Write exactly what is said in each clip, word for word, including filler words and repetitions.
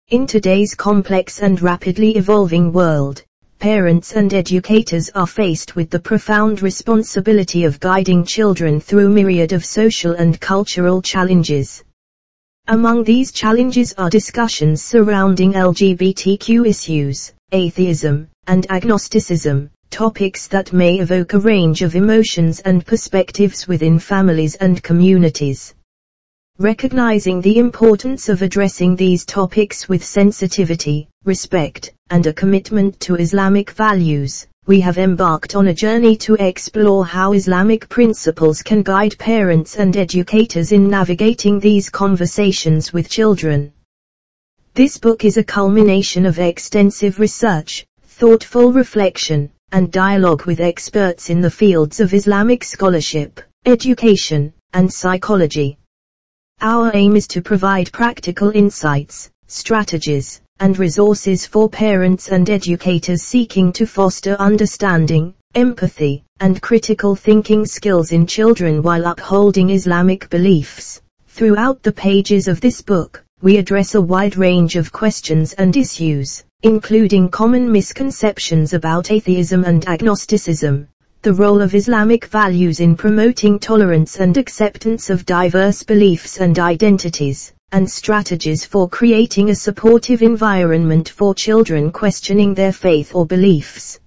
In today's complex and rapidly evolving world, parents and educators are faced with the profound responsibility of guiding children through a myriad of social and cultural challenges. Among these challenges are discussions surrounding L G B T Q issues, atheism, and agnosticism, topics that may evoke a range of emotions and perspectives within families and communities. Recognizing the importance of addressing these topics with sensitivity, respect, and a commitment to Islamic values, we have embarked on a journey to explore how Islamic principles can guide parents and educators in navigating these conversations with children. This book is a culmination of extensive research, thoughtful reflection, and dialogue with experts in the fields of Islamic scholarship, education, and psychology. Our aim is to provide practical insights, strategies, and resources for parents and educators seeking to foster understanding, empathy, and critical thinking skills in children while upholding Islamic beliefs. Throughout the pages of this book, we address a wide range of questions and issues, including common misconceptions about atheism and agnosticism, the role of Islamic values in promoting tolerance and acceptance of diverse beliefs and identities, and strategies for creating a supportive environment for children questioning their faith or beliefs.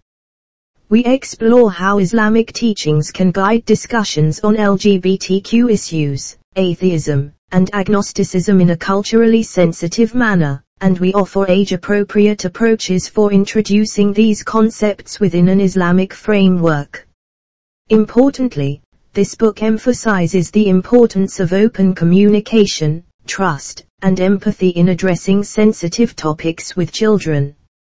We explore how Islamic teachings can guide discussions on L G B T Q issues, atheism, and agnosticism in a culturally sensitive manner, and we offer age-appropriate approaches for introducing these concepts within an Islamic framework. Importantly, this book emphasizes the importance of open communication, trust, and empathy in addressing sensitive topics with children.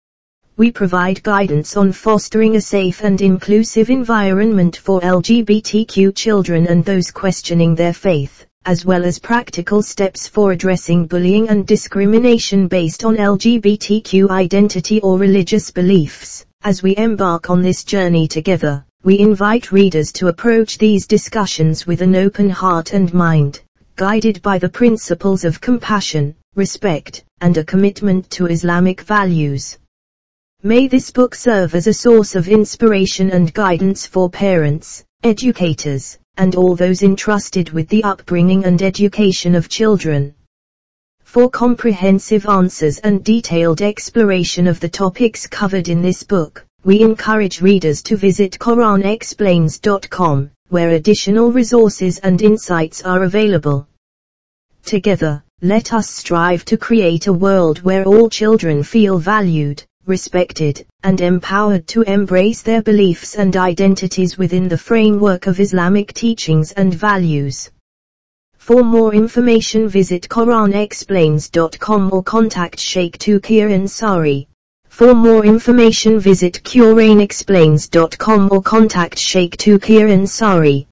We provide guidance on fostering a safe and inclusive environment for L G B T Q children and those questioning their faith, as well as practical steps for addressing bullying and discrimination based on L G B T Q identity or religious beliefs. As we embark on this journey together, we invite readers to approach these discussions with an open heart and mind, guided by the principles of compassion, respect, and a commitment to Islamic values. May this book serve as a source of inspiration and guidance for parents, educators, and all those entrusted with the upbringing and education of children. For comprehensive answers and detailed exploration of the topics covered in this book, we encourage readers to visit Quran Explains dot com, where additional resources and insights are available. Together, let us strive to create a world where all children feel valued, respected, and empowered to embrace their beliefs and identities within the framework of Islamic teachings and values. For more information, visit Quran Explains dot com or contact Sheikh Touqeer Ansari. For more information, visit Quran Explains dot com or contact Sheikh Touqeer Ansari.